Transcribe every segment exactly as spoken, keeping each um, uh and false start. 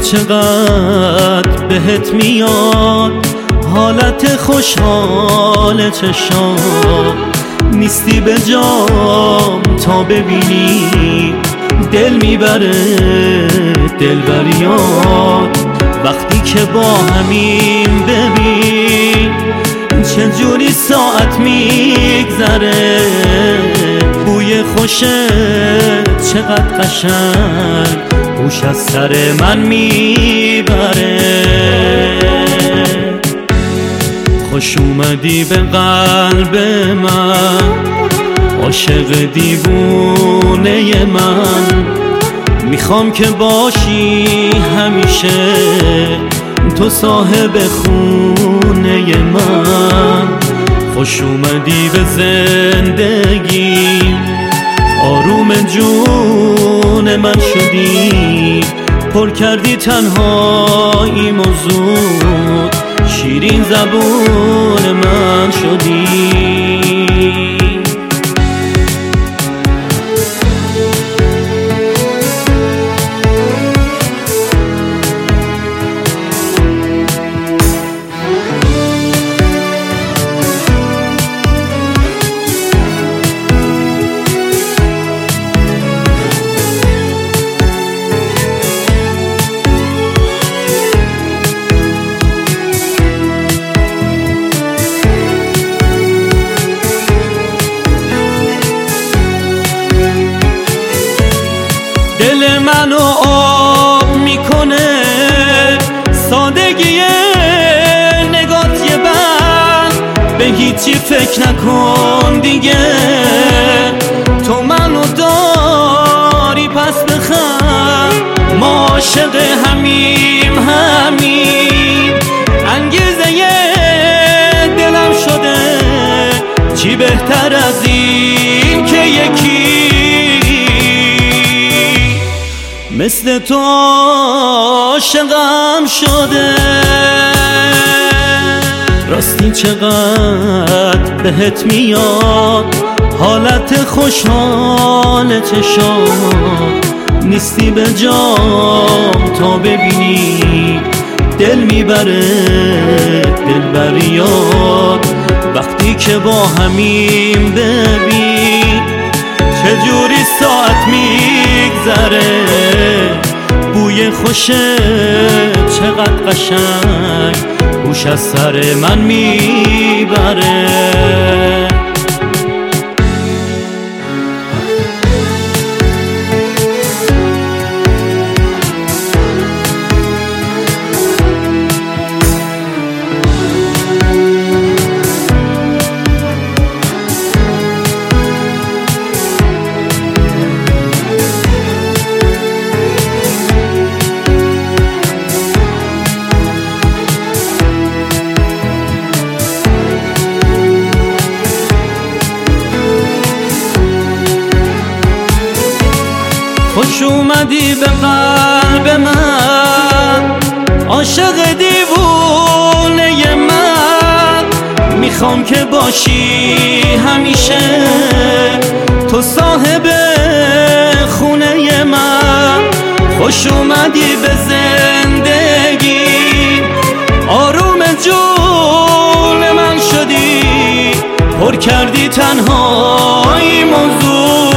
چقدر بهت میاد حالت خوشحال چشام، نیستی به جام تا ببینی دل میبره دلبریات. وقتی که با همین ببین چجوری ساعت میگذره، بوی خوشه چقدر قشنگ بوش از سر من میبره. خوش اومدی به قلب من، عاشق دیوونه من، میخوام که باشی همیشه تو صاحب خونه من. خوش اومدی به زندگی، آروم جون من شدی، پر کردی تنهایی موضوع، شیرین زبون من شدی. دل منو آب میکنه سادگی نگات، یه بند به هیچی فکر نکن دیگه، تو منو داری پس بخند. ما عاشق همیم همین انگیزه دلم شده، چی بهتر از این که یکی مثل تو عاشقم شده. راستی چقدر بهت میاد حالت خوشحال چشام، نیستی به جام تا ببینی دل میبره دلبریات. وقتی که با همین ببین چجوری ساعت میگذره، بوی خوشه چقدر قشنگ بوش از سر من میبره. خوش اومدی به قلب من، عاشق دیوونه من، میخوام که باشی همیشه تو صاحب خونه من. خوش اومدی به زندگی، آروم جون من شدی، پر کردی تنهایی موضوع،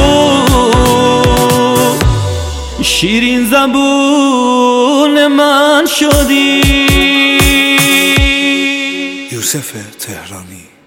شیرین زبون من شدی. یوسف تهرانی.